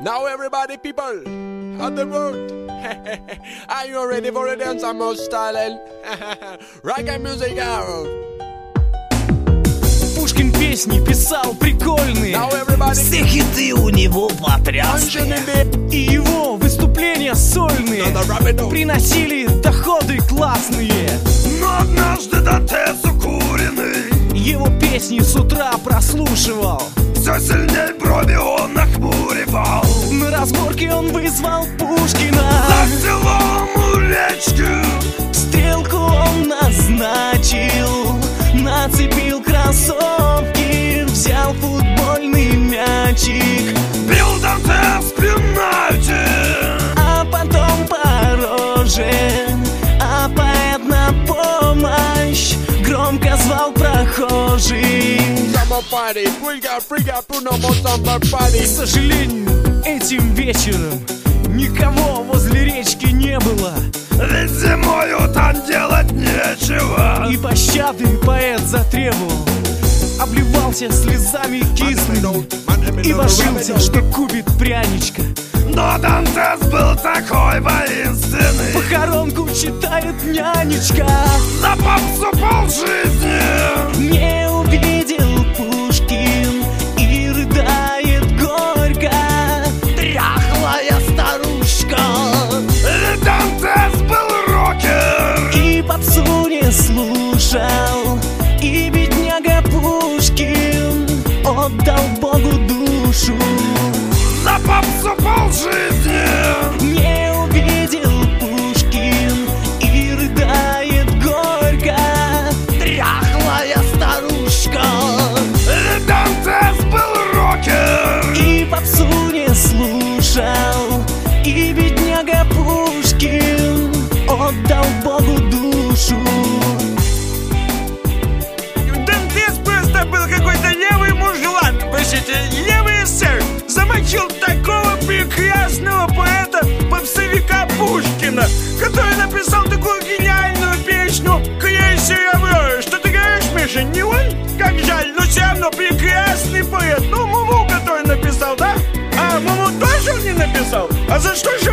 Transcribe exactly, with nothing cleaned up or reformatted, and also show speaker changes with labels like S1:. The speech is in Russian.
S1: Now everybody people on the road. Are you ready for a dance? I'm most styling. Rock and music out.
S2: Пушкин песни писал прикольные,
S1: все
S2: хиты у него потрясные, и его выступления сольные приносили доходы классные.
S3: Но однажды Данте укуренный
S2: его песни с утра прослушивал,
S3: все сильней брови он нахмуривал.
S2: На разборке он вызвал Пушкина,
S3: за селом у речки
S2: стрелку он назначил, нацепил кроссовки, взял футбольный мячик,
S3: бил Данте с пенальти,
S2: а потом по роже, а поэт на помощь громко звал прохожий. К сожалению, этим вечером никого возле речки не было,
S3: ведь зимою там делать нечего.
S2: И пощады поэт затребовал, обливался слезами кислыми и божился, что купит пряничка.
S3: Но Дантес был такой воинственный,
S2: похоронку читает нянечка.
S3: За попсу полжизни
S2: не увидел Пушкин и рыдает горько дряхлая старушка.
S3: Ведь Дантес был рокер
S2: и попсу не слушал, и бедняга Пушкин отдал Богу душу.
S3: За попсу полжизни
S2: не увидел Пушкин и рыдает горько дряхлая старушка.
S3: Ведь Дантес был рокер
S2: и попсу не слушал, и бедняга Пушкин отдал Богу душу.
S4: Дантес просто был какой-то левый мужлан, простите, левый эсер. Замочил такого прекрасного поэта-попсовика Пушкина, который написал такую гениальную песню «Крейсер Аврора». Что ты говоришь, Миша, не он? Как жаль, но все равно прекрасный поэт. Ну, Муму, который написал, да? А, Муму тоже он не написал? А за что же